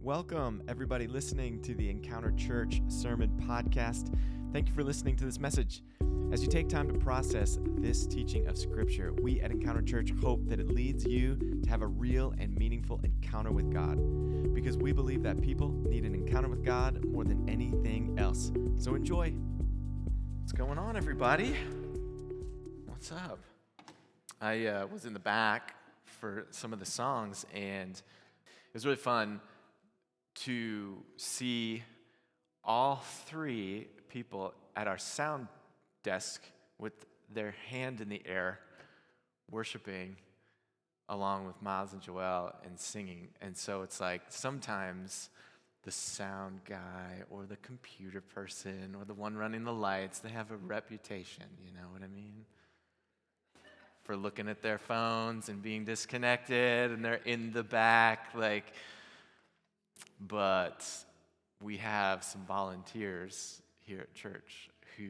Welcome, everybody listening to the Encounter Church Sermon Podcast. Thank you for listening to this message. As you take time to process this teaching of Scripture, we at Encounter Church hope that it leads you to have a real and meaningful encounter with God, because we believe that people need an encounter with God more than anything else. So enjoy. What's going on, everybody? What's up? I was in the back for some of the songs, and it was really fun to see all three people at our sound desk with their hand in the air worshiping along with Miles and Joelle and singing. And so it's like sometimes the sound guy or the computer person or the one running the lights, they have a reputation, you know what I mean? For looking at their phones and being disconnected, and they're in the back, but we have some volunteers here at church who,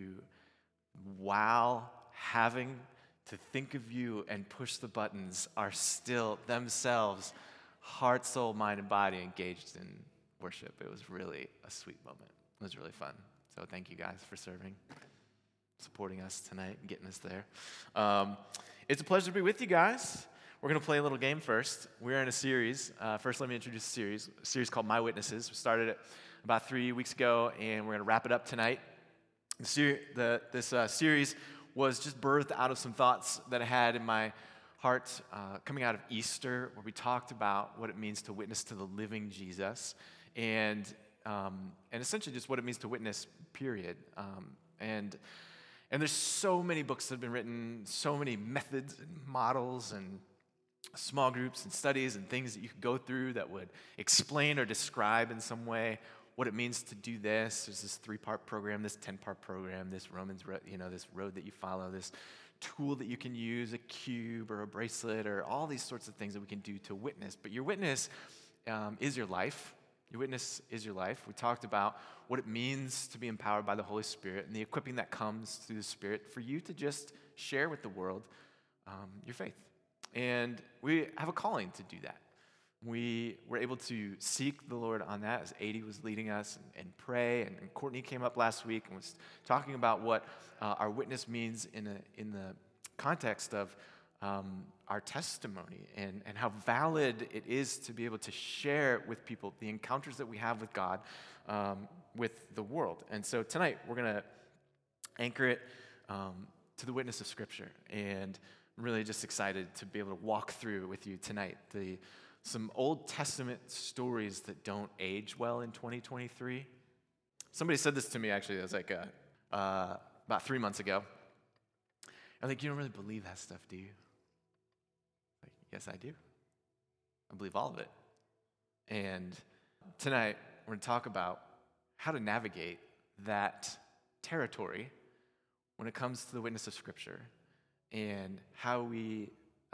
while having to think of you and push the buttons, are still themselves heart, soul, mind, and body engaged in worship. It was really a sweet moment. It was really fun. So thank you guys for serving, supporting us tonight, and getting us there. It's a pleasure to be with you guys. We're going to play a little game first. We're in a series. First, let me introduce a series called My Witnesses. We started it about 3 weeks ago, and we're going to wrap it up tonight. This series was just birthed out of some thoughts that I had in my heart coming out of Easter, where we talked about what it means to witness to the living Jesus, and essentially just what it means to witness, period. And there's so many books that have been written, so many methods and models and small groups and studies and things that you could go through that would explain or describe in some way what it means to do this. There's this 3-part program, this 10-part program, this this road that you follow, this tool that you can use, a cube or a bracelet, or all these sorts of things that we can do to witness. But your witness is your life. Your witness is your life. We talked about what it means to be empowered by the Holy Spirit and the equipping that comes through the Spirit for you to just share with the world your faith. And we have a calling to do that. We were able to seek the Lord on that as Adi was leading us and pray. And Courtney came up last week and was talking about what our witness means in the context of our testimony and how valid it is to be able to share with people the encounters that we have with God, with the world. And so tonight we're going to anchor it to the witness of Scripture, and I'm really just excited to be able to walk through with you tonight some Old Testament stories that don't age well in 2023. Somebody said this to me, actually. It was like about 3 months ago. I'm like, you don't really believe that stuff, do you? Like, yes, I do. I believe all of it. And tonight, we're going to talk about how to navigate that territory when it comes to the witness of Scripture, and how we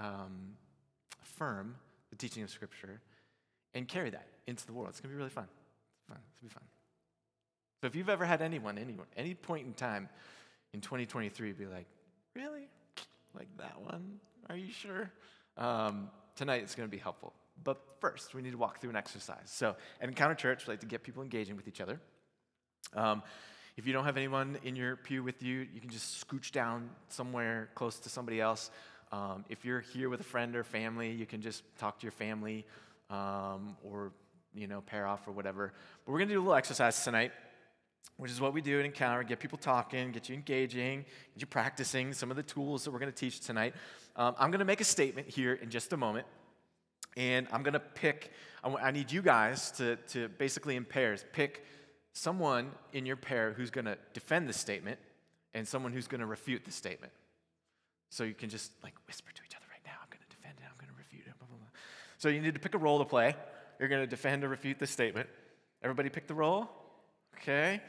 affirm the teaching of Scripture and carry that into the world. It's going to be really fun. It's going to be fun. So if you've ever had any point in time in 2023 be like, really? Like that one? Are you sure? Tonight it's going to be helpful. But first, we need to walk through an exercise. So at Encounter Church, we like to get people engaging with each other. If you don't have anyone in your pew with you, you can just scooch down somewhere close to somebody else. If you're here with a friend or family, you can just talk to your family or pair off or whatever. But we're going to do a little exercise tonight, which is what we do at Encounter: get people talking, get you engaging, get you practicing some of the tools that we're going to teach tonight. I'm going to make a statement here in just a moment, and I'm going to pick. I need you guys to basically in pairs pick someone in your pair who's going to defend the statement and someone who's going to refute the statement. So you can just whisper to each other right now, I'm going to defend it, I'm going to refute it, blah, blah, blah. So you need to pick a role to play. You're going to defend or refute the statement. Everybody pick the role? Okay.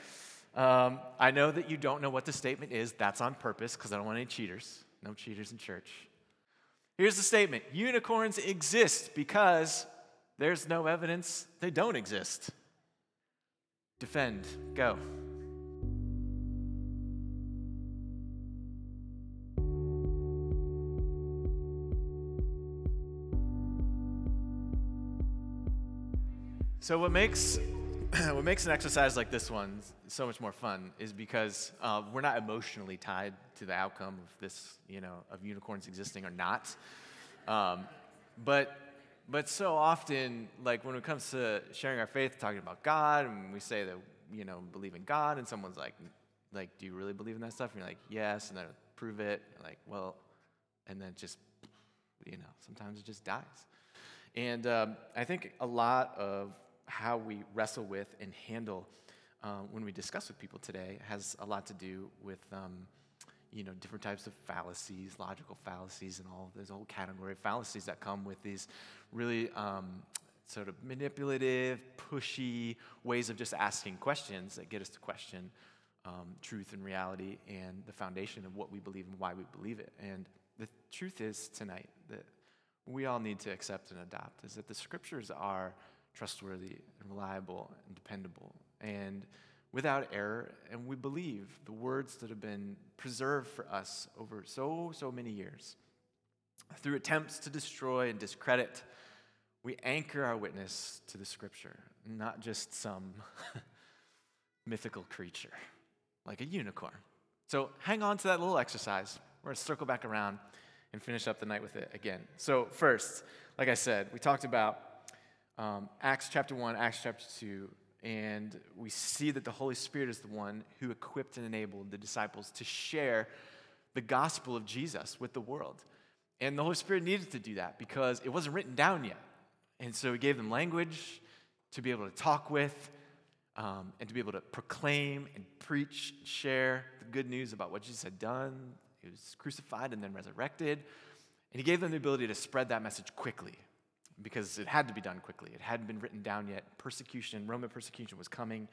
I know that you don't know what the statement is. That's on purpose because I don't want any cheaters. No cheaters in church. Here's the statement. Unicorns exist because there's no evidence they don't exist. Defend. Go. So what makes an exercise like this one so much more fun is because we're not emotionally tied to the outcome of this, of unicorns existing or not. But so often, like when it comes to sharing our faith, talking about God, and we say that believe in God, and someone's like, do you really believe in that stuff? And you're like, yes, and then prove it. You're like, well, and then just sometimes it just dies. And I think a lot of how we wrestle with and handle when we discuss with people today has a lot to do with different types of fallacies, logical fallacies, and all of those whole category of fallacies that come with these really sort of manipulative, pushy ways of just asking questions that get us to question truth and reality and the foundation of what we believe and why we believe it. And the truth is tonight that we all need to accept and adopt is that the scriptures are trustworthy and reliable and dependable and without error, and we believe the words that have been preserved for us over so many years. Through attempts to destroy and discredit, we anchor our witness to the scripture, not just some mythical creature like a unicorn. So hang on to that little exercise. We're going to circle back around and finish up the night with it again. So first, like I said, we talked about Acts chapter 1, Acts chapter 2, and we see that the Holy Spirit is the one who equipped and enabled the disciples to share the gospel of Jesus with the world. And the Holy Spirit needed to do that because it wasn't written down yet. And so he gave them language to be able to talk with and to be able to proclaim and preach, share the good news about what Jesus had done. He was crucified and then resurrected. And he gave them the ability to spread that message quickly because it had to be done quickly. It hadn't been written down yet. Roman persecution was coming.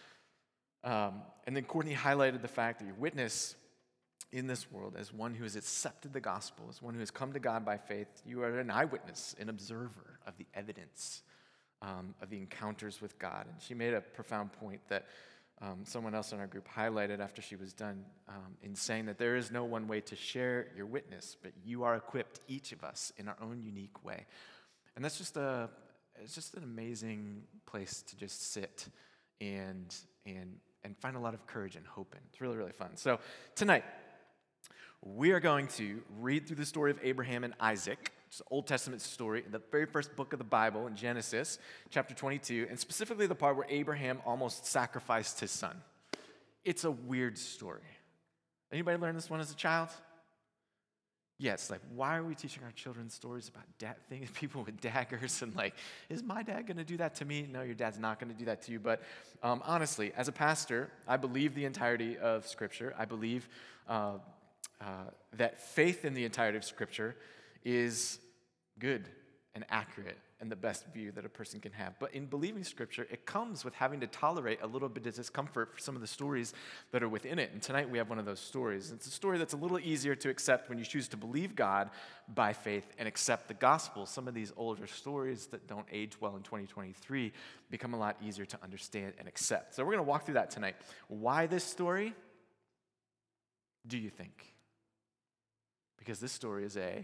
And then Courtney highlighted the fact that your witness in this world as one who has accepted the gospel, as one who has come to God by faith, you are an eyewitness, an observer of the evidence of the encounters with God. And she made a profound point that someone else in our group highlighted after she was done in saying that there is no one way to share your witness, but you are equipped, each of us, in our own unique way. And that's just an amazing place to just sit and find a lot of courage and hope in. It's really, really fun. So tonight, we are going to read through the story of Abraham and Isaac. It's an Old Testament story, the very first book of the Bible in Genesis, chapter 22, and specifically the part where Abraham almost sacrificed his son. It's a weird story. Anybody learn this one as a child? Yes, why are we teaching our children stories about people with daggers and is my dad going to do that to me? No, your dad's not going to do that to you. But honestly, as a pastor, I believe the entirety of Scripture. I believe that faith in the entirety of Scripture is good and accurate and the best view that a person can have. But in believing Scripture, it comes with having to tolerate a little bit of discomfort for some of the stories that are within it. And tonight we have one of those stories. It's a story that's a little easier to accept when you choose to believe God by faith and accept the gospel. Some of these older stories that don't age well in 2023 become a lot easier to understand and accept. So we're going to walk through that tonight. Why this story, do you think? Because this story is a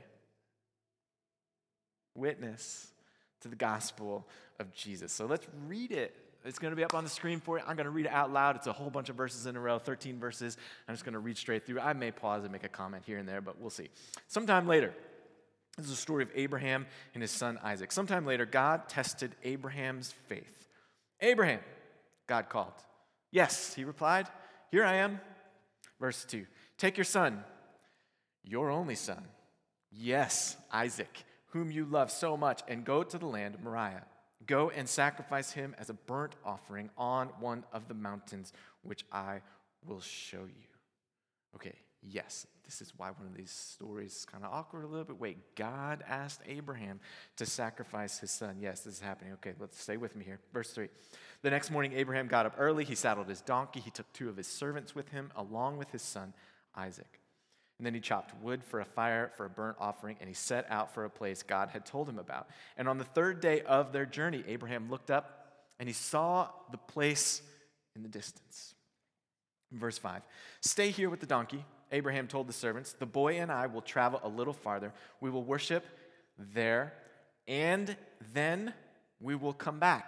witness to the gospel of Jesus. So let's read it. It's going to be up on the screen for you. I'm going to read it out loud. It's a whole bunch of verses in a row, 13 verses. I'm just going to read straight through. I may pause and make a comment here and there, but we'll see. Sometime later, this is a story of Abraham and his son Isaac. Sometime later, God tested Abraham's faith. Abraham, God called. Yes, he replied, here I am. Verse 2, take your son, your only son, yes, Isaac, whom you love so much, and go to the land of Moriah. Go and sacrifice him as a burnt offering on one of the mountains, which I will show you. Okay, yes, this is why one of these stories is kind of awkward a little bit. Wait, God asked Abraham to sacrifice his son. Yes, this is happening. Okay, let's stay with me here. Verse 3. The next morning, Abraham got up early. He saddled his donkey. He took 2 of his servants with him, along with his son Isaac. And then he chopped wood for a fire for a burnt offering, and he set out for a place God had told him about. And on the 3rd day of their journey, Abraham looked up, and he saw the place in the distance. Verse 5, stay here with the donkey, Abraham told the servants. The boy and I will travel a little farther. We will worship there, and then we will come back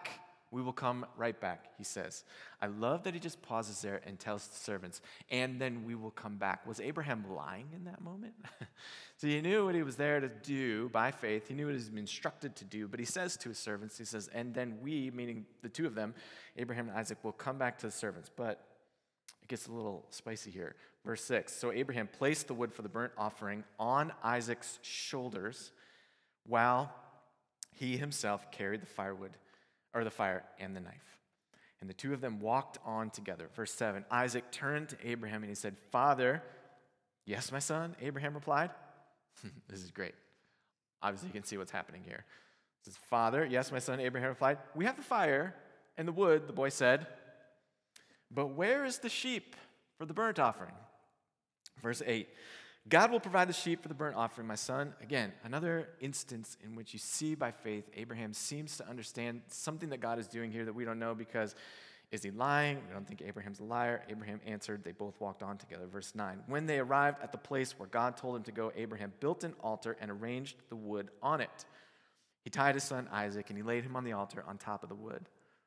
We will come right back, he says. I love that he just pauses there and tells the servants, and then we will come back. Was Abraham lying in that moment? So he knew what he was there to do by faith. He knew what he was instructed to do, but he says to his servants, he says, and then we, meaning the two of them, Abraham and Isaac, will come back to the servants. But it gets a little spicy here. Verse 6, so Abraham placed the wood for the burnt offering on Isaac's shoulders while he himself carried the firewood, or the fire and the knife. And the two of them walked on together. Verse 7, Isaac turned to Abraham and he said, Father, yes, my son, Abraham replied. This is great. Obviously, you can see what's happening here. It says, Father, yes, my son, Abraham replied, we have the fire and the wood, the boy said, but where is the sheep for the burnt offering? Verse 8, God will provide the sheep for the burnt offering, my son. Again, another instance in which you see by faith, Abraham seems to understand something that God is doing here that we don't know because is he lying? We don't think Abraham's a liar. Abraham answered. They both walked on together. Verse 9, when they arrived at the place where God told him to go, Abraham built an altar and arranged the wood on it. He tied his son Isaac and he laid him on the altar on top of the wood.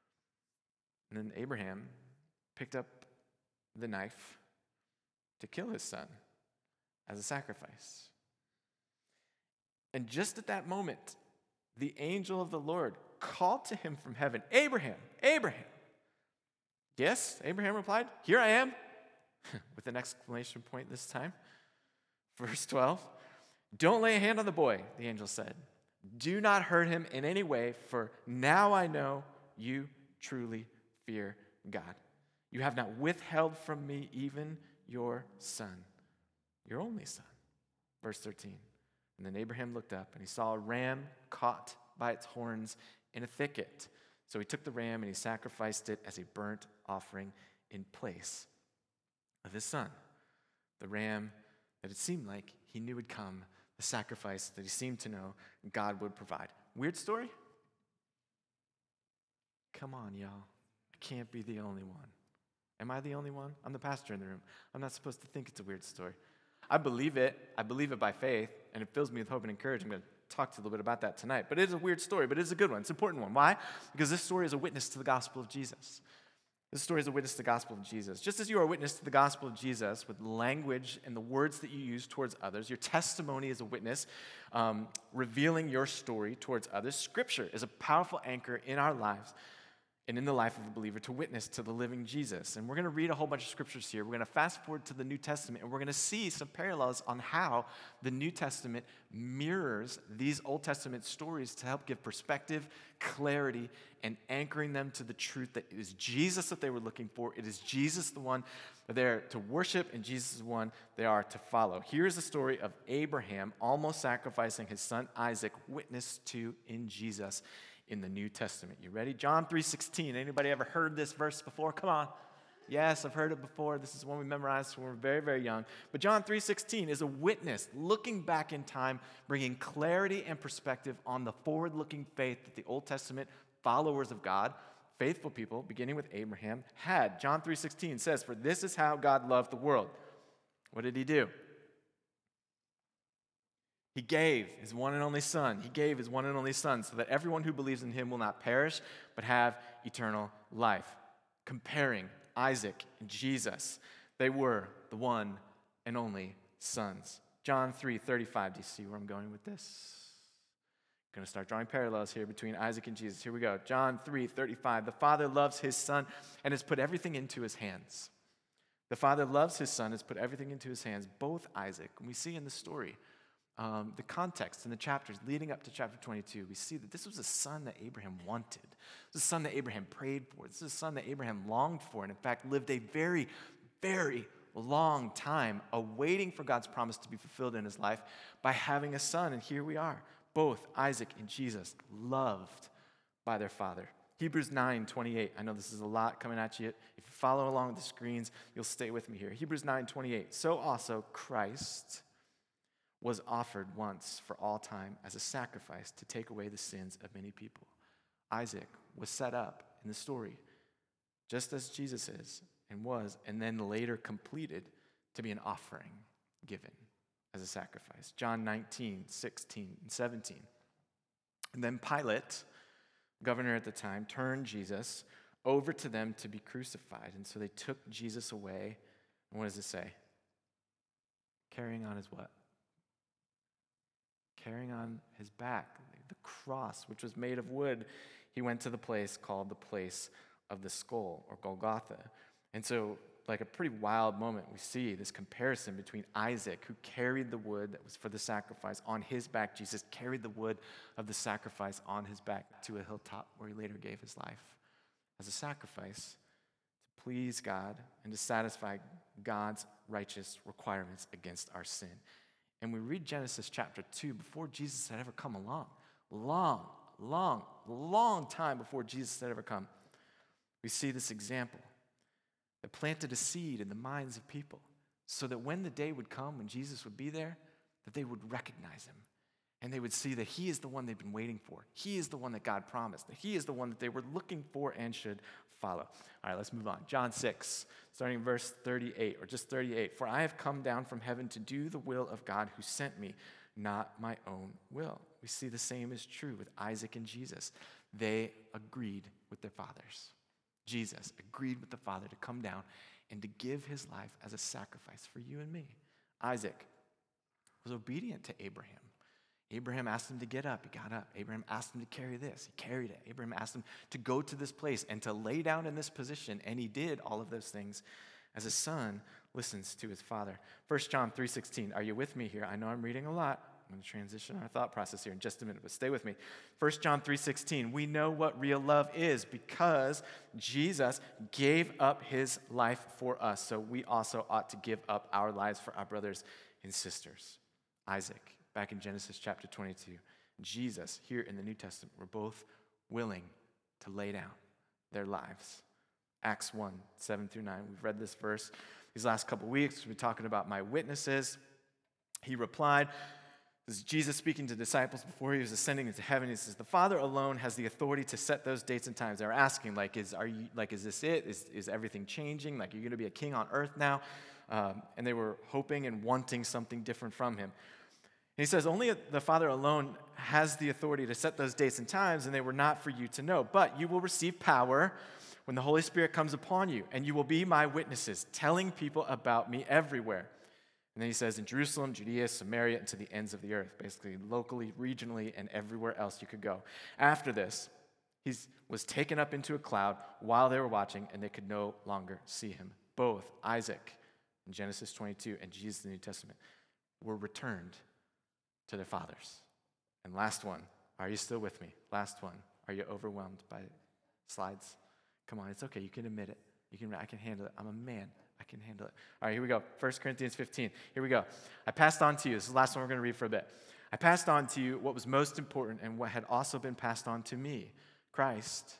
And then Abraham picked up the knife to kill his son as a sacrifice. And just at that moment, the angel of the Lord called to him from heaven, Abraham, Abraham. Yes, Abraham replied, here I am, with an exclamation point this time. Verse 12, don't lay a hand on the boy, the angel said. Do not hurt him in any way, for now I know you truly fear God. You have not withheld from me even your son, your only son. Verse 13, and then Abraham looked up and he saw a ram caught by its horns in a thicket. So he took the ram and he sacrificed it as a burnt offering in place of his son. The ram that it seemed like he knew would come, the sacrifice that he seemed to know God would provide. Weird story? Come on, y'all. I can't be the only one. Am I the only one? I'm the pastor in the room. I'm not supposed to think it's a weird story. I believe it. I believe it by faith, and it fills me with hope and encouragement. I'm going to talk to you a little bit about that tonight. But it is a weird story, but it's a good one. It's an important one. Why? Because this story is a witness to the gospel of Jesus. This story is a witness to the gospel of Jesus. Just as you are a witness to the gospel of Jesus with language and the words that you use towards others, your testimony is a witness revealing your story towards others. Scripture is a powerful anchor in our lives and in the life of a believer to witness to the living Jesus. And we're going to read a whole bunch of scriptures here. We're going to fast forward to the New Testament, and we're going to see some parallels on how the New Testament mirrors these Old Testament stories to help give perspective, clarity, and anchoring them to the truth that it is Jesus that they were looking for. It is Jesus the one they're to worship, and Jesus is the one they are to follow. Here's the story of Abraham almost sacrificing his son Isaac, witnessed to in Jesus in the New Testament. You ready? John 3:16. Anybody ever heard this verse before? Come on. Yes, I've heard it before. This is one we memorized when we were very, very young. But John 3:16 is a witness looking back in time, bringing clarity and perspective on the forward-looking faith that the Old Testament followers of God, faithful people, beginning with Abraham, had. John 3:16 says, "For this is how God loved the world." What did he do? He gave his one and only son. He gave his one and only son so that everyone who believes in him will not perish, but have eternal life. Comparing Isaac and Jesus, they were the one and only sons. John 3:35. Do you see where I'm going with this? I'm going to start drawing parallels here between Isaac and Jesus. Here we go. John 3:35. The Father loves his Son and has put everything into his hands. The Father loves his Son, has put everything into his hands, both Isaac. And we see in the story, the context in the chapters leading up to chapter 22, we see that this was a son that Abraham wanted. This is a son that Abraham prayed for. This is a son that Abraham longed for, and in fact lived a very, very long time awaiting for God's promise to be fulfilled in his life by having a son. And here we are, both Isaac and Jesus, loved by their father. Hebrews 9:28. I know this is a lot coming at you. If you follow along with the screens, you'll stay with me here. Hebrews 9:28. So also Christ was offered once for all time as a sacrifice to take away the sins of many people. Isaac was set up in the story just as Jesus is and was, and then later completed to be an offering given as a sacrifice. John 19:16 and 17. And then Pilate, governor at the time, turned Jesus over to them to be crucified. And so they took Jesus away. And what does it say? Carrying on his what? Carrying on his back, the cross, which was made of wood. He went to the place called the place of the skull, or Golgotha. And so, like a pretty wild moment, we see this comparison between Isaac, who carried the wood that was for the sacrifice on his back. Jesus carried the wood of the sacrifice on his back to a hilltop where he later gave his life as a sacrifice to please God and to satisfy God's righteous requirements against our sin. And we read Genesis chapter 2 before Jesus had ever come along. Long time before Jesus had ever come. We see this example that planted a seed in the minds of people so that when the day would come when Jesus would be there, that they would recognize him. And they would see that he is the one they've been waiting for. He is the one that God promised. That he is the one that they were looking for and should follow. All right, let's move on. John 6, starting in verse 38, or just 38. For I have come down from heaven to do the will of God who sent me, not my own will. We see the same is true with Isaac and Jesus. They agreed with their fathers. Jesus agreed with the Father to come down and to give his life as a sacrifice for you and me. Isaac was obedient to Abraham. Abraham asked him to get up. He got up. Abraham asked him to carry this. He carried it. Abraham asked him to go to this place and to lay down in this position, and he did all of those things as a son listens to his father. 1 John 3:16. Are you with me here? I know I'm reading a lot. I'm going to transition our thought process here in just a minute, but stay with me. 1 John 3:16, we know what real love is because Jesus gave up his life for us, so we also ought to give up our lives for our brothers and sisters. Isaac, back in Genesis chapter 22, Jesus, here in the New Testament, were both willing to lay down their lives. Acts 1, 7-9, we've read this verse these last couple weeks. We've been talking about my witnesses. He replied, this is Jesus speaking to disciples before he was ascending into heaven. He says, the Father alone has the authority to set those dates and times. They're asking, is this it? Is everything changing? Like, you're going to be a king on earth now? And they were hoping and wanting something different from him. And he says, only the Father alone has the authority to set those dates and times, and they were not for you to know. But you will receive power when the Holy Spirit comes upon you, and you will be my witnesses, telling people about me everywhere. And then he says, in Jerusalem, Judea, Samaria, and to the ends of the earth, basically locally, regionally, and everywhere else you could go. After this, he was taken up into a cloud while they were watching, and they could no longer see him. Both Isaac in Genesis 22 and Jesus in the New Testament were returned to their fathers. And last one, are you still with me? Last one, are you overwhelmed by slides? Come on, it's okay, you can admit it. I can handle it. I'm a man. I can handle it. All right, here we go. 1 Corinthians 15. Here we go. I passed on to you. This is the last one we're going to read for a bit. I passed on to you what was most important and what had also been passed on to me. Christ,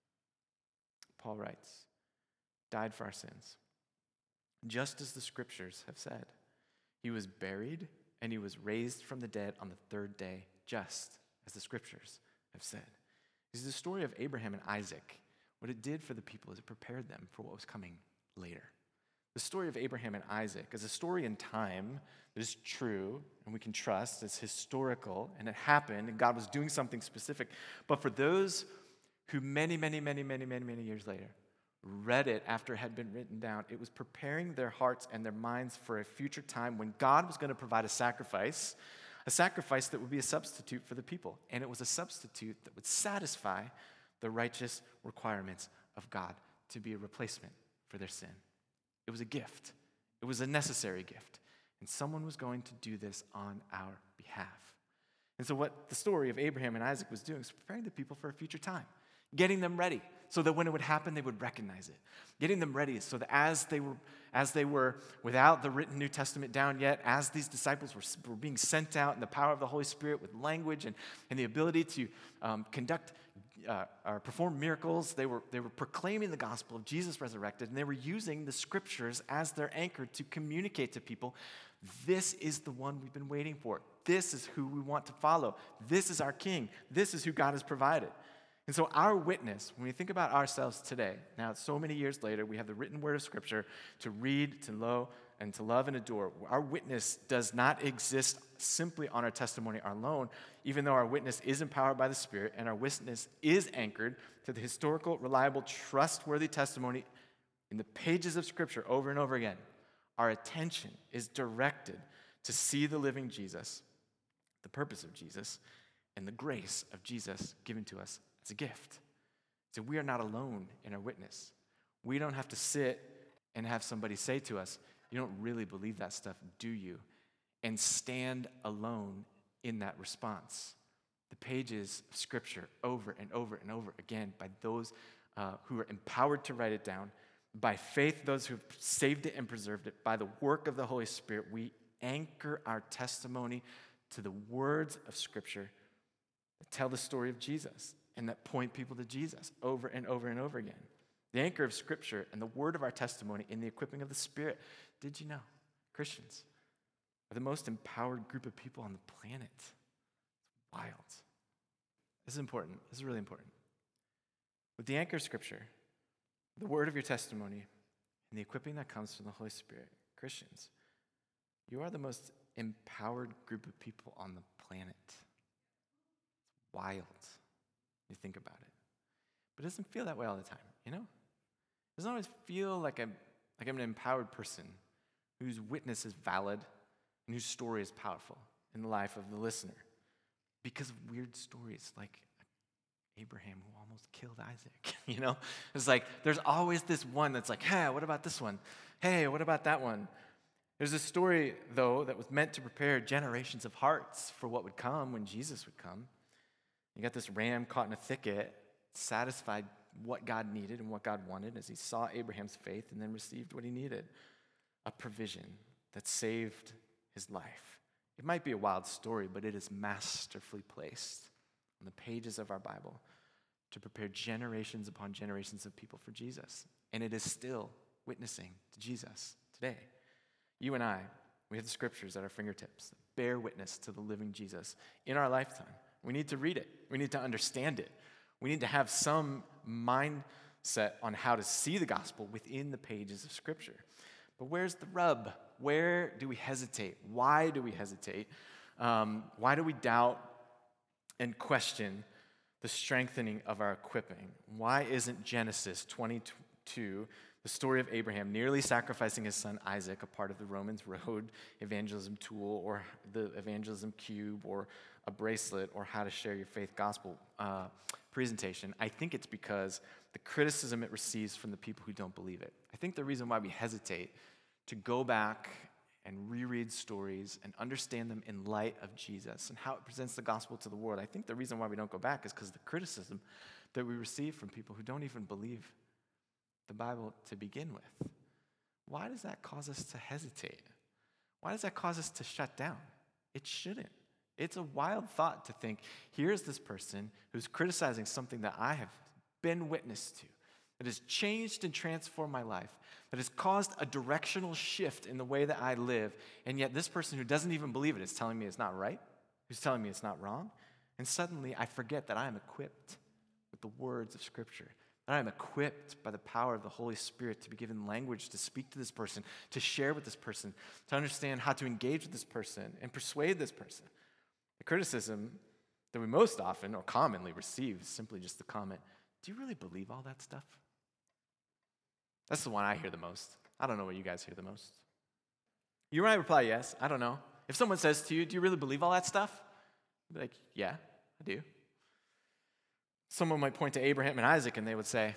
Paul writes, died for our sins, just as the scriptures have said. He was buried and he was raised from the dead on the third day, just as the scriptures have said. This is the story of Abraham and Isaac. What it did for the people is it prepared them for what was coming later. The story of Abraham and Isaac is a story in time that is true and we can trust. It's historical and it happened and God was doing something specific. But for those who many years later read it after it had been written down, it was preparing their hearts and their minds for a future time when God was going to provide a sacrifice that would be a substitute for the people. And it was a substitute that would satisfy the righteous requirements of God to be a replacement for their sin. It was a gift. It was a necessary gift. And someone was going to do this on our behalf. And so what the story of Abraham and Isaac was doing was preparing the people for a future time, getting them ready so that when it would happen, they would recognize it, getting them ready so that as they were without the written New Testament down yet, as these disciples were being sent out in the power of the Holy Spirit with language and the ability to conduct or perform miracles, they were proclaiming the gospel of Jesus resurrected, and they were using the scriptures as their anchor to communicate to people, this is the one we've been waiting for. This is who we want to follow. This is our King. This is who God has provided. And so our witness, when we think about ourselves today, now so many years later, we have the written word of Scripture to read, to know, and to love and adore. Our witness does not exist simply on our testimony alone, even though our witness is empowered by the Spirit and our witness is anchored to the historical, reliable, trustworthy testimony in the pages of Scripture over and over again. Our attention is directed to see the living Jesus, the purpose of Jesus, and the grace of Jesus given to us as a gift. So we are not alone in our witness. We don't have to sit and have somebody say to us, "You don't really believe that stuff, do you?" and stand alone in that response. The pages of Scripture over and over and over again by those who are empowered to write it down, by faith, those who have saved it and preserved it, by the work of the Holy Spirit, we anchor our testimony to the words of Scripture that tell the story of Jesus and that point people to Jesus over and over and over again. The anchor of Scripture and the word of our testimony in the equipping of the Spirit. Did you know Christians are the most empowered group of people on the planet? It's wild. This is important. This is really important. With the anchor of Scripture, the word of your testimony, and the equipping that comes from the Holy Spirit, Christians, you are the most empowered group of people on the planet. It's wild. You think about it. But it doesn't feel that way all the time, you know? It doesn't always feel like I'm an empowered person whose witness is valid and whose story is powerful in the life of the listener. Because of weird stories like Abraham who almost killed Isaac, you know? It's like there's always this one that's like, hey, what about this one? Hey, what about that one? There's a story, though, that was meant to prepare generations of hearts for what would come when Jesus would come. You got this ram caught in a thicket, satisfied what God needed and what God wanted as he saw Abraham's faith and then received what he needed, a provision that saved his life. It might be a wild story, but it is masterfully placed on the pages of our Bible to prepare generations upon generations of people for Jesus. And it is still witnessing to Jesus today. You and I, we have the Scriptures at our fingertips that bear witness to the living Jesus in our lifetime. We need to read it. We need to understand it. We need to have some mindset on how to see the gospel within the pages of Scripture. But where's the rub? Where do we hesitate? Why do we hesitate? Why do we doubt and question the strengthening of our equipping? Why isn't Genesis 22, the story of Abraham nearly sacrificing his son Isaac, a part of the Romans Road evangelism tool or the evangelism cube or a bracelet or how to share your faith gospel presentation? I think it's because the criticism it receives from the people who don't believe it. I think the reason why we hesitate to go back and reread stories and understand them in light of Jesus and how it presents the gospel to the world, I think the reason why we don't go back is because the criticism that we receive from people who don't even believe the Bible to begin with. Why does that cause us to hesitate? Why does that cause us to shut down? It shouldn't. It's a wild thought to think, here's this person who's criticizing something that I have been witness to, that has changed and transformed my life, that has caused a directional shift in the way that I live, and yet this person who doesn't even believe it is telling me it's not right, who's telling me it's not wrong, and suddenly I forget that I am equipped with the words of Scripture, that I am equipped by the power of the Holy Spirit to be given language to speak to this person, to share with this person, to understand how to engage with this person and persuade this person. The criticism that we most often or commonly receive is simply just the comment, do you really believe all that stuff? That's the one I hear the most. I don't know what you guys hear the most. You might reply yes, I don't know. If someone says to you, do you really believe all that stuff? You'd be like, yeah, I do. Someone might point to Abraham and Isaac and they would say,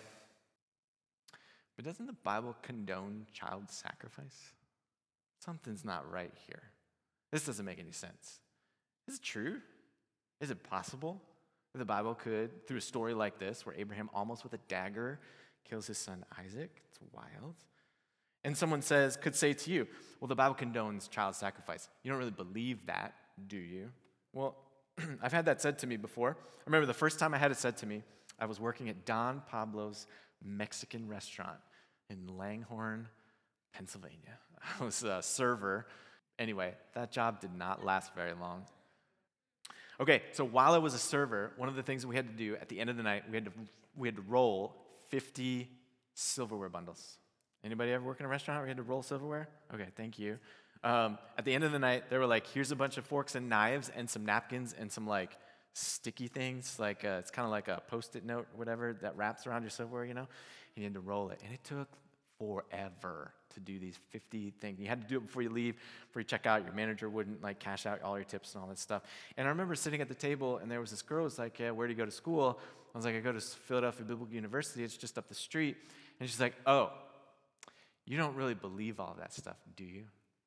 but doesn't the Bible condone child sacrifice? Something's not right here. This doesn't make any sense. Is it true? Is it possible that the Bible could, through a story like this, where Abraham almost with a dagger kills his son Isaac? It's wild. And someone could say to you, well, the Bible condones child sacrifice. You don't really believe that, do you? Well, I've had that said to me before. I remember the first time I had it said to me, I was working at Don Pablo's Mexican restaurant in Langhorne, Pennsylvania. I was a server. Anyway, that job did not last very long. Okay, so while I was a server, one of the things that we had to do at the end of the night, we had to roll 50 silverware bundles. Anybody ever work in a restaurant where you had to roll silverware? Okay, thank you. At the end of the night, they were like, here's a bunch of forks and knives and some napkins and some like sticky things. Like it's kind of like a Post-it note or whatever that wraps around your silverware, And you had to roll it. And it took forever to do these 50 things. You had to do it before you leave, before you check out. Your manager wouldn't like cash out all your tips and all that stuff. And I remember sitting at the table, and there was this girl who was like, yeah, where do you go to school? I was like, I go to Philadelphia Biblical University. It's just up the street. And she's like, oh, you don't really believe all of that stuff, do you?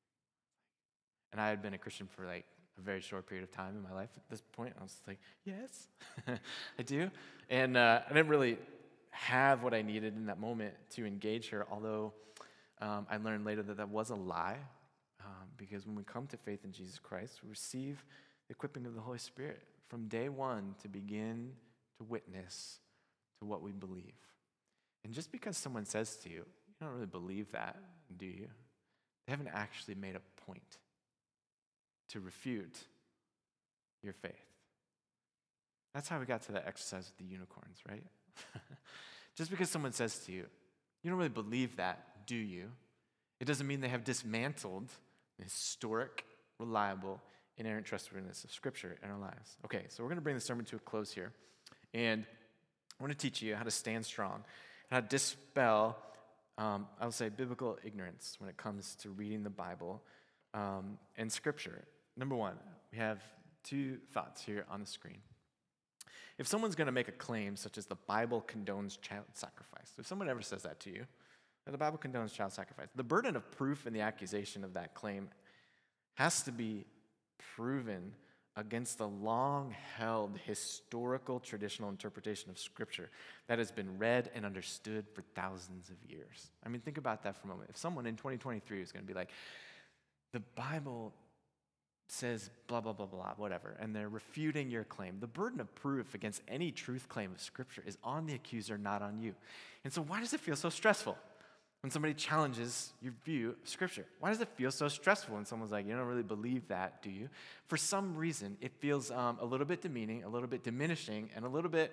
And I had been a Christian for like a very short period of time in my life at this point. I was like, yes, I do. And I didn't really have what I needed in that moment to engage her, although I learned later that was a lie, because when we come to faith in Jesus Christ, we receive the equipping of the Holy Spirit from day one to begin to witness to what we believe. And just because someone says to you, you don't really believe that, do you? They haven't actually made a point to refute your faith. That's how we got to that exercise with the unicorns, right? Just because someone says to you, you don't really believe that, do you? It doesn't mean they have dismantled the historic, reliable, inerrant trustworthiness of Scripture in our lives. Okay, so we're going to bring the sermon to a close here. And I want to teach you how to stand strong, how to dispel, I would say, biblical ignorance when it comes to reading the Bible and Scripture. Number one, we have two thoughts here on the screen. If someone's going to make a claim such as the Bible condones child sacrifice, if someone ever says that to you, that the Bible condones child sacrifice, the burden of proof and the accusation of that claim has to be proven against the long-held historical traditional interpretation of Scripture that has been read and understood for thousands of years. I mean, think about that for a moment. If someone in 2023 is going to be like, the Bible says blah, blah, blah, blah, whatever, and they're refuting your claim, the burden of proof against any truth claim of Scripture is on the accuser, not on you. And so why does it feel so stressful when somebody challenges your view of Scripture? Why does it feel so stressful when someone's like, you don't really believe that, do you? For some reason, it feels a little bit demeaning, a little bit diminishing, and a little bit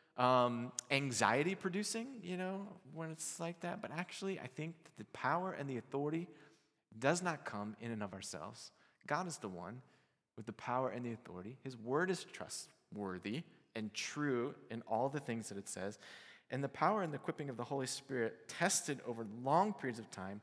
anxiety-producing, when it's like that. But actually, I think that the power and the authority does not come in and of ourselves. God is the one with the power and the authority. His word is trustworthy and true in all the things that it says. And the power and the equipping of the Holy Spirit, tested over long periods of time,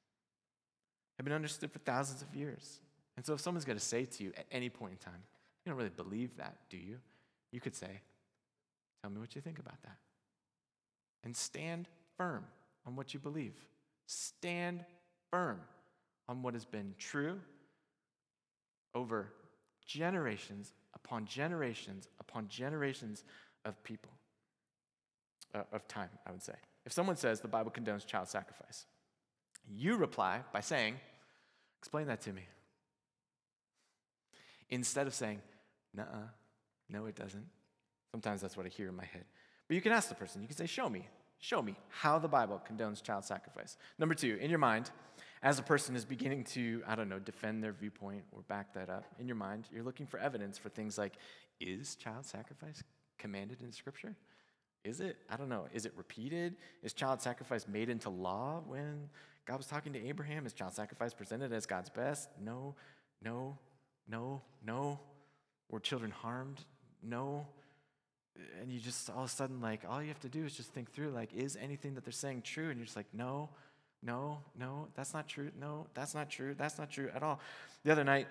have been understood for thousands of years. And so if someone's going to say to you at any point in time, you don't really believe that, do you? You could say, tell me what you think about that. And stand firm on what you believe. Stand firm on what has been true over generations upon generations upon generations of people, of time, I would say. If someone says the Bible condones child sacrifice, you reply by saying, explain that to me. Instead of saying, nuh-uh, no it doesn't. Sometimes that's what I hear in my head. But you can ask the person, you can say, show me how the Bible condones child sacrifice. Number two, in your mind, as a person is beginning to, defend their viewpoint or back that up, in your mind, you're looking for evidence for things like, is child sacrifice commanded in Scripture? Is it? I don't know. Is it repeated? Is child sacrifice made into law when God was talking to Abraham? Is child sacrifice presented as God's best? No. Were children harmed? No. And you just, all of a sudden, all you have to do is just think through, is anything that they're saying true? And you're just like, no, that's not true. No, that's not true. That's not true at all. The other night,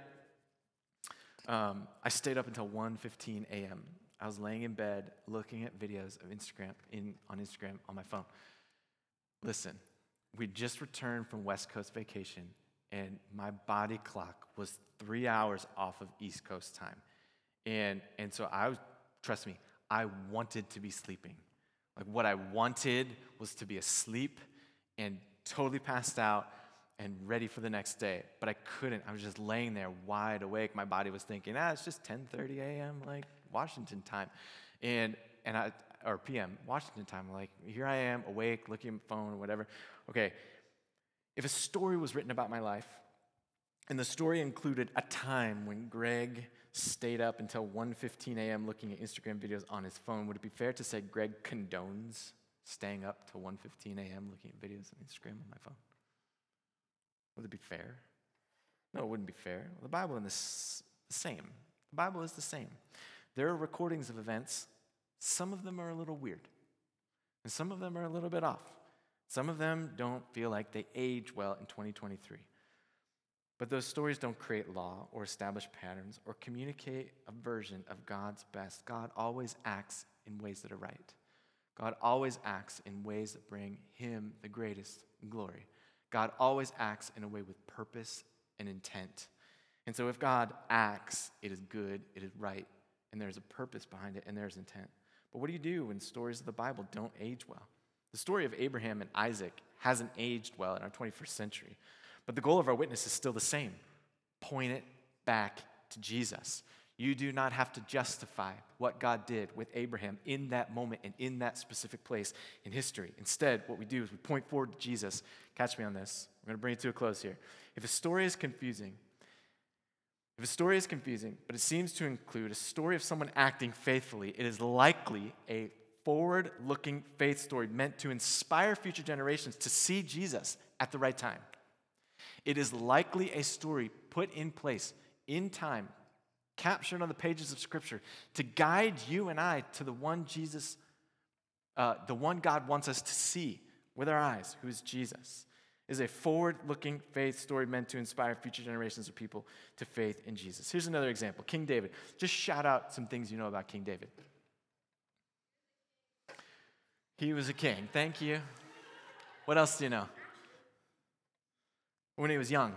I stayed up until 1:15 a.m. I was laying in bed looking at videos of on Instagram on my phone. Listen, we just returned from West Coast vacation, and my body clock was 3 hours off of East Coast time. And so trust me, I wanted to be sleeping. What I wanted was to be asleep and totally passed out and ready for the next day. But I couldn't. I was just laying there wide awake. My body was thinking, it's just 10:30 a.m., Washington time. Or p.m., Washington time. Here I am, awake, looking at my phone or whatever. Okay, if a story was written about my life, and the story included a time when Greg stayed up until 1:15 a.m. looking at Instagram videos on his phone, would it be fair to say Greg condones staying up till 1:15 a.m. looking at videos on Instagram on my phone? Would it be fair? No, it wouldn't be fair. Well, the Bible is the same. The Bible is the same. There are recordings of events. Some of them are a little weird, and some of them are a little bit off. Some of them don't feel like they age well in 2023. But those stories don't create law or establish patterns or communicate a version of God's best. God always acts in ways that are right. God always acts in ways that bring him the greatest glory. God always acts in a way with purpose and intent. And so if God acts, it is good, it is right, and there's a purpose behind it, and there's intent. But what do you do when stories of the Bible don't age well? The story of Abraham and Isaac hasn't aged well in our 21st century. But the goal of our witness is still the same. Point it back to Jesus. You do not have to justify what God did with Abraham in that moment and in that specific place in history. Instead, what we do is we point forward to Jesus. Catch me on this. We're going to bring it to a close here. If a story is confusing, but it seems to include a story of someone acting faithfully, it is likely a forward-looking faith story meant to inspire future generations to see Jesus at the right time. It is likely a story put in place in time, captured on the pages of Scripture, to guide you and I to the one God wants us to see with our eyes, who is Jesus. It is a forward-looking faith story meant to inspire future generations of people to faith in Jesus. Here's another example, King David. Just shout out some things you know about King David. He was a king. Thank you. What else do you know? When he was young.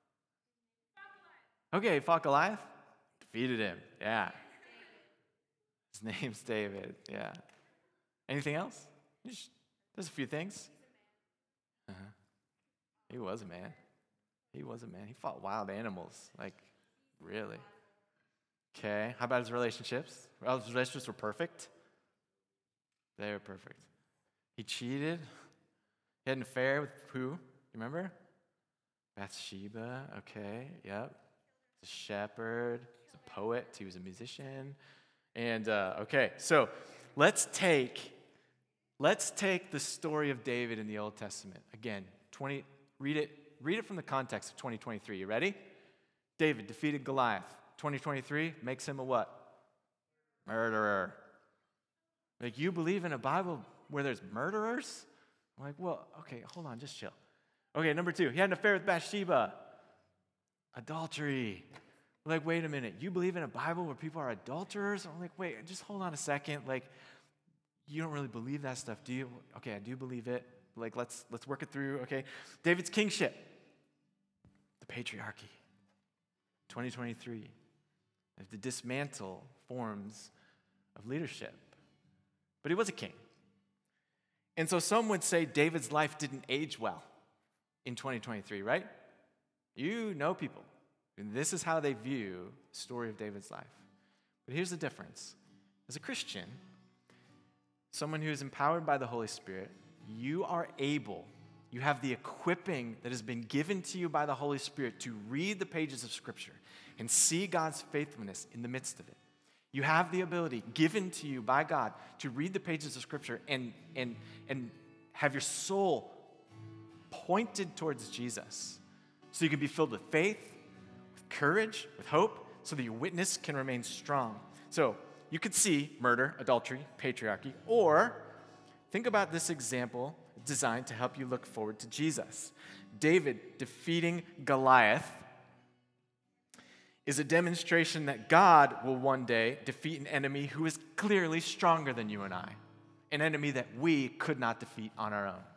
Okay, he fought Goliath. Defeated him. Yeah. His name's David. Yeah. Anything else? There's a few things. He was a man. He fought wild animals. Like, really. Okay. How about his relationships? Well, his relationships were perfect. They were perfect. He cheated. He had an affair with who? You remember? Bathsheba. Okay. Yep. He's a shepherd. He's a poet. He was a musician. And, okay. So let's take the story of David in the Old Testament. Again, read it from the context of 2023. You ready? David defeated Goliath. 2023 makes him a what? Murderer. Like, you believe in a Bible where there's murderers? I'm like, well, okay, hold on, just chill. Okay, number 2, he had an affair with Bathsheba. Adultery. We're like, wait a minute, you believe in a Bible where people are adulterers? I'm like, wait, just hold on a second. Like, you don't really believe that stuff, do you? Okay, I do believe it. Like, let's work it through, okay? David's kingship. The patriarchy. 2023. To dismantle forms of leadership. But he was a king. And so some would say David's life didn't age well in 2023, right? You know people. And this is how they view the story of David's life. But here's the difference. As a Christian, someone who is empowered by the Holy Spirit, you have the equipping that has been given to you by the Holy Spirit to read the pages of Scripture and see God's faithfulness in the midst of it. You have the ability given to you by God to read the pages of Scripture and have your soul pointed towards Jesus so you can be filled with faith, with courage, with hope, so that your witness can remain strong. So you could see murder, adultery, patriarchy, or think about this example designed to help you look forward to Jesus. David defeating Goliath is a demonstration that God will one day defeat an enemy who is clearly stronger than you and I, an enemy that we could not defeat on our own.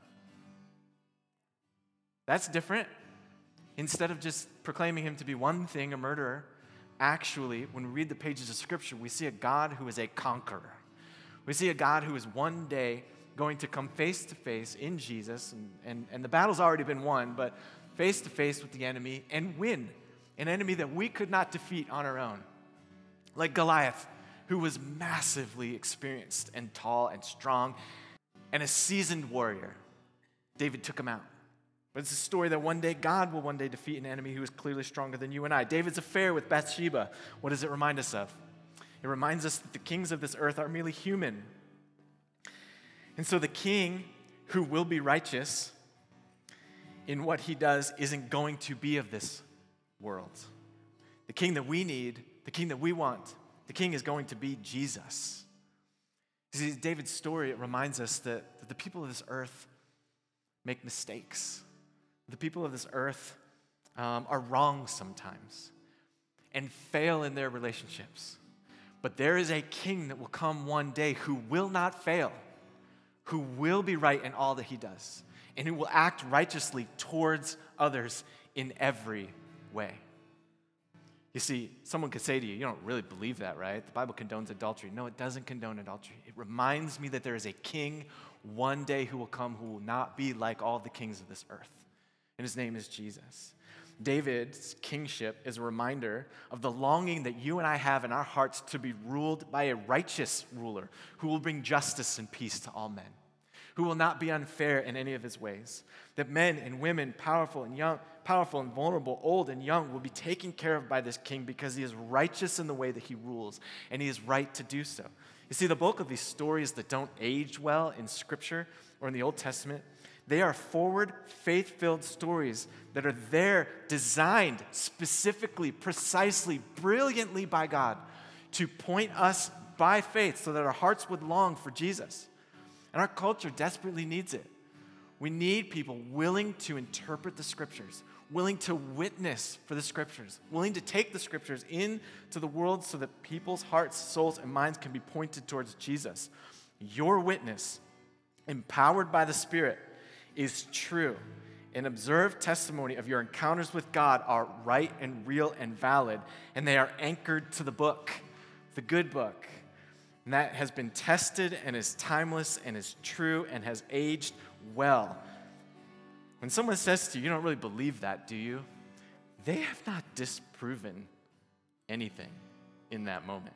That's different. Instead of just proclaiming him to be one thing, a murderer, actually, when we read the pages of Scripture, we see a God who is a conqueror. We see a God who is one day going to come face to face in Jesus, and the battle's already been won, but face to face with the enemy and win. An enemy that we could not defeat on our own. Like Goliath, who was massively experienced and tall and strong and a seasoned warrior. David took him out. But it's a story that one day God will one day defeat an enemy who is clearly stronger than you and I. David's affair with Bathsheba, what does it remind us of? It reminds us that the kings of this earth are merely human. And so the king who will be righteous in what he does isn't going to be of this world. The king that we need, the king that we want, the king is going to be Jesus. You see, David's story, it reminds us that the people of this earth make mistakes. The people of this earth are wrong sometimes and fail in their relationships. But there is a king that will come one day who will not fail, who will be right in all that he does, and who will act righteously towards others in every way. You see, someone could say to you, you don't really believe that, right? The Bible condones adultery. No, it doesn't condone adultery. It reminds me that there is a king one day who will come who will not be like all the kings of this earth. And his name is Jesus. David's kingship is a reminder of the longing that you and I have in our hearts to be ruled by a righteous ruler who will bring justice and peace to all men, who will not be unfair in any of his ways. That men and women, powerful and young, powerful and vulnerable, old and young, will be taken care of by this king because he is righteous in the way that he rules, and he is right to do so. You see, the bulk of these stories that don't age well in Scripture or in the Old Testament, they are forward, faith-filled stories that are there designed specifically, precisely, brilliantly by God to point us by faith so that our hearts would long for Jesus. And our culture desperately needs it. We need people willing to interpret the Scriptures, willing to witness for the Scriptures, willing to take the Scriptures into the world so that people's hearts, souls, and minds can be pointed towards Jesus. Your witness, empowered by the Spirit, is true. An observed testimony of your encounters with God are right and real and valid, and they are anchored to the book, the good book. And that has been tested and is timeless and is true and has aged well. When someone says to you, you don't really believe that, do you? They have not disproven anything in that moment.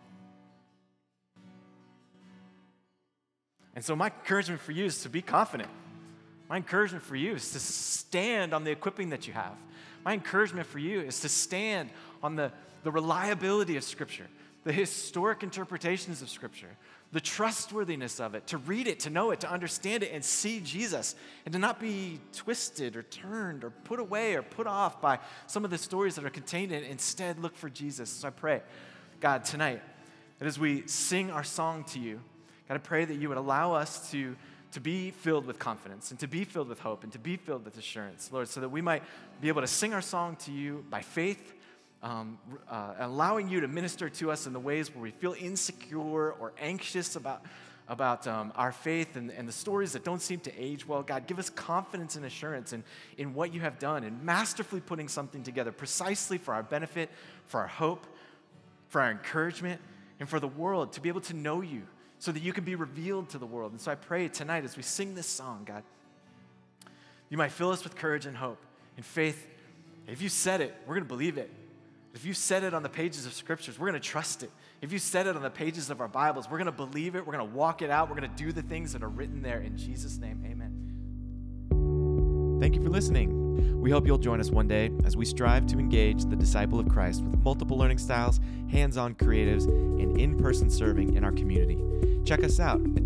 And so my encouragement for you is to be confident. My encouragement for you is to stand on the equipping that you have. My encouragement for you is to stand on the reliability of Scripture, the historic interpretations of Scripture, the trustworthiness of it, to read it, to know it, to understand it, and see Jesus, and to not be twisted or turned or put away or put off by some of the stories that are contained in it. Instead, look for Jesus. So I pray, God, tonight, that as we sing our song to you, God, I pray that you would allow us to be filled with confidence and to be filled with hope and to be filled with assurance, Lord, so that we might be able to sing our song to you by faith, allowing you to minister to us in the ways where we feel insecure or anxious about our faith and the stories that don't seem to age well. God, give us confidence and assurance in what you have done and masterfully putting something together precisely for our benefit, for our hope, for our encouragement, and for the world to be able to know you so that you can be revealed to the world. And so I pray tonight as we sing this song, God, you might fill us with courage and hope and faith. If you said it, we're going to believe it. If you said it on the pages of Scriptures, we're going to trust it. If you said it on the pages of our Bibles, we're going to believe it. We're going to walk it out. We're going to do the things that are written there. In Jesus' name, amen. Thank you for listening. We hope you'll join us one day as we strive to engage the disciple of Christ with multiple learning styles, hands-on creatives, and in-person serving in our community. Check us out at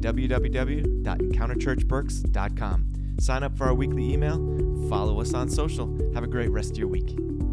www.encounterchurchberks.com. Sign up for our weekly email. Follow us on social. Have a great rest of your week.